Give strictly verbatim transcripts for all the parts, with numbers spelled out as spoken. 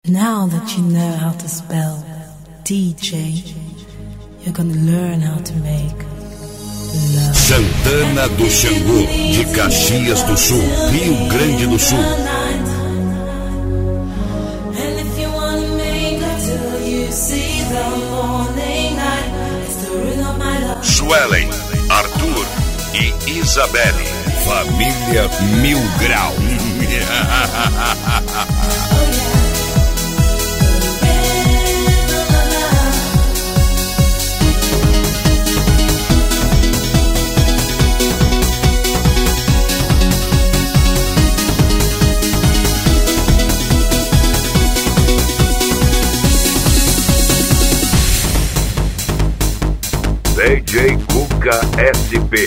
Now that you know how to spell D J, you're gonna learn how to make love. Santana do Xangô, de Caxias do Sul, Rio Grande do Sul. Suelen, Arthur e Isabelle, família Mil Grau. D J Cuca S P.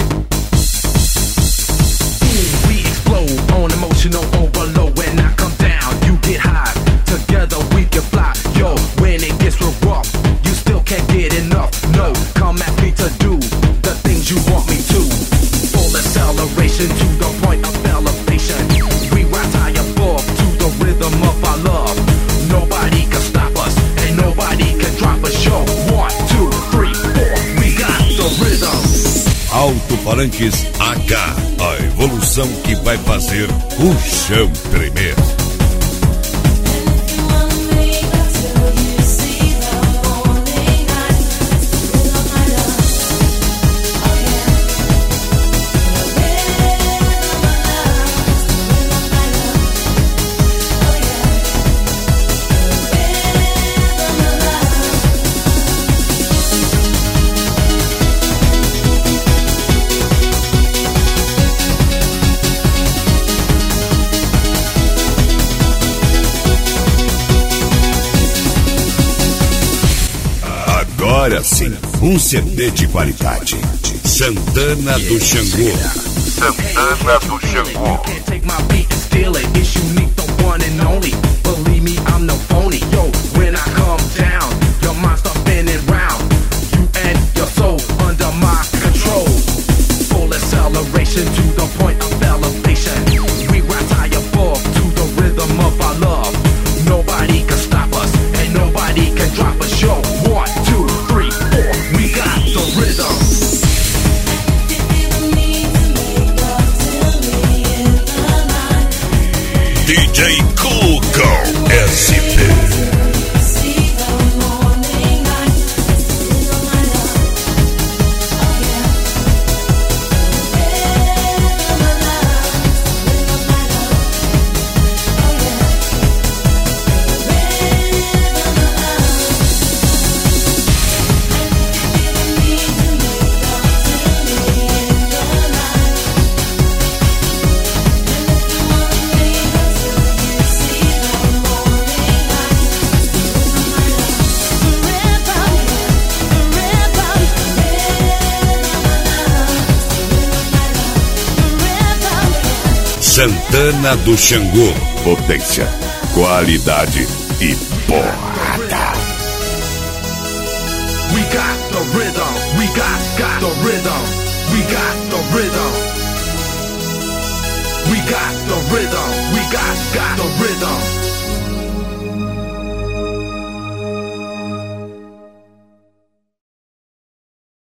We explode on emotional overload. When I come down, you get high. Together we can fly. Yo, when it gets real rough, you still can't get enough. No, come at me to do the things you want me to. Full acceleration to the point of elevation. We rise high above to the rhythm of our love. Nobody can stop us, and nobody can drop us. Yo, one, two, three, four. We got the rhythm. Alto-falantes H, a evolução que vai fazer o chão tremer. Agora sim, um C D de qualidade. Santana do Xangô. Santana do Xangô. D J Cuca S P. Santana do Xangô, potência, qualidade e porrada. We got the rhythm, we got, got the rhythm, we got the rhythm. We got the rhythm, we got, got the rhythm.